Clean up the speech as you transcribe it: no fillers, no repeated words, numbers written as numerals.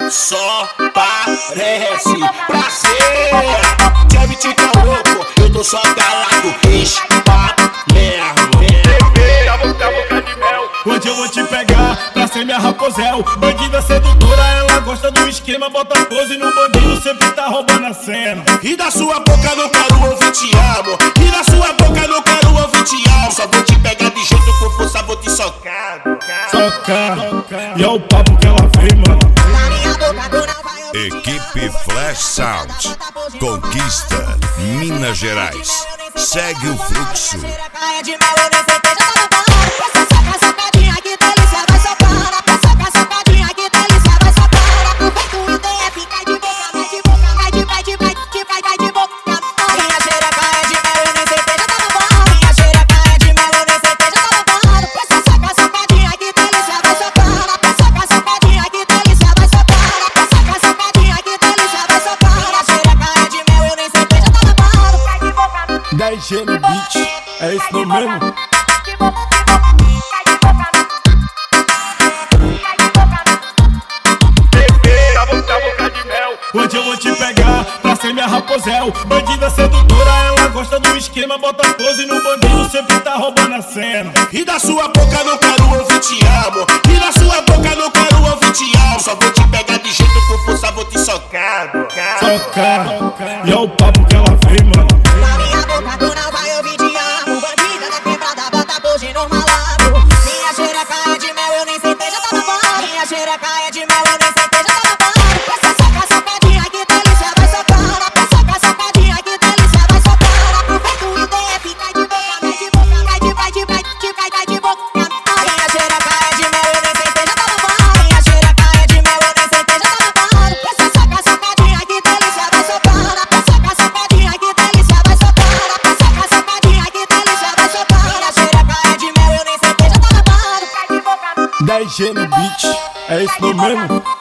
só parece prazer. Deve te ficar louco, eu tô só calado, espalhando. Da boca de mel. Hoje eu vou te pegar pra ser minha raposel. Bandida sedutora, ela gosta do esquema. Bota pose no bandido, sempre tá roubando a cena. E da sua boca não quero ouvir te amo. E da sua boca não quero ouvir te amo. Só vou te pegar de jeito com força, vou te socar. Socar, e é o papo que ela vem, mano. Equipe Flash Sound conquista Minas Gerais. Segue o fluxo. G no beat, é esse nome mesmo? Da boca de mel. Hoje eu vou te pegar pra ser minha raposel. Bandida sedutora, ela gosta do esquema. Bota pose no bandido, sempre tá roubando a cena. E da sua boca não quero ouvir te amo. E da sua boca não quero ouvir te amo. Só vou te pegar de jeito com força, vou te socar. Socar, e é o papo que ela vem, mano. Na minha boca tu não vai ouvir te amo. Bandida da quebrada, bota pose no malandro. Minha xereca é de mel, eu nem sei já tá no bar. Minha xereca é de mel, eu nem sei já tá no bar. Essa soca, socadinha, que delícia, vai socar. Soca, socadinha, que delícia, vai socar. Aproveita o IDF, cai de boca, cai de boca, cai de boca. Minha xereca é de mel, eu nem sei já tá no bar. Minha xereca é de mel, eu nem sei já tá no bar. Essa soca, socadinha, que delícia, vai socar. Soca, socadinha, que delícia, vai socar. Soca, socadinha, que delícia, vai socar. Minha xereca é de mel, eu nem sei já tá no bar. 10G no beat, é esse nome mesmo?